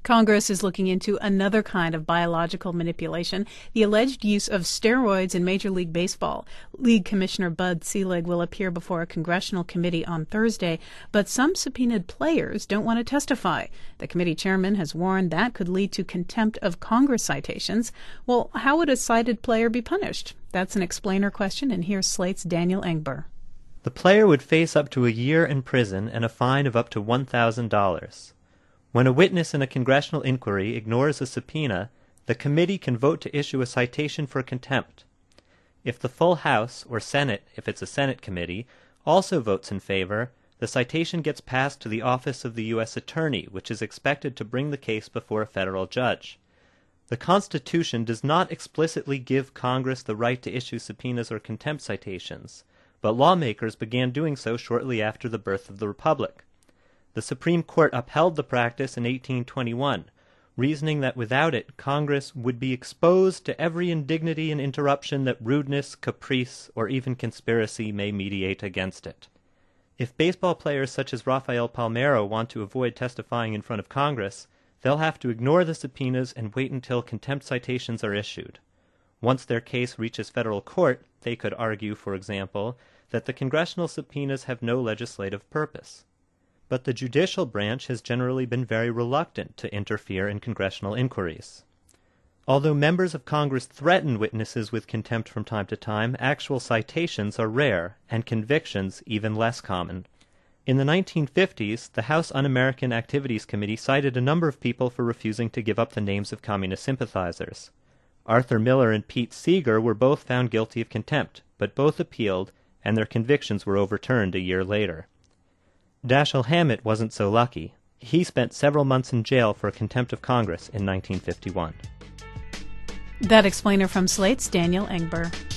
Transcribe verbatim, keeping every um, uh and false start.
Congress is looking into another kind of biological manipulation, the alleged use of steroids in Major League Baseball. League Commissioner Bud Selig will appear before a congressional committee on Thursday, but some subpoenaed players don't want to testify. The committee chairman has warned that could lead to contempt of Congress citations. Well, how would a cited player be punished? That's an explainer question, and here's Slate's Daniel Engber. The player would face up to a year in prison and a fine of up to one thousand dollars. When a witness in a congressional inquiry ignores a subpoena, the committee can vote to issue a citation for contempt. If the full House, or Senate if it's a Senate committee, also votes in favor, the citation gets passed to the Office of the U S Attorney, which is expected to bring the case before a federal judge. The Constitution does not explicitly give Congress the right to issue subpoenas or contempt citations, but lawmakers began doing so shortly after the birth of the Republic. The Supreme Court upheld the practice in eighteen twenty-one, reasoning that without it, Congress would be exposed to every indignity and interruption that rudeness, caprice, or even conspiracy may mediate against it. If baseball players such as Rafael Palmeiro want to avoid testifying in front of Congress, they'll have to ignore the subpoenas and wait until contempt citations are issued. Once their case reaches federal court, they could argue, for example, that the congressional subpoenas have no legislative purpose. But the judicial branch has generally been very reluctant to interfere in congressional inquiries. Although members of Congress threaten witnesses with contempt from time to time, actual citations are rare, and convictions even less common. In the nineteen fifties, the House Un-American Activities Committee cited a number of people for refusing to give up the names of communist sympathizers. Arthur Miller and Pete Seeger were both found guilty of contempt, but both appealed, and their convictions were overturned a year later. Dashiell Hammett wasn't so lucky. He spent several months in jail for contempt of Congress in nineteen fifty-one. That explainer from Slate's Daniel Engber.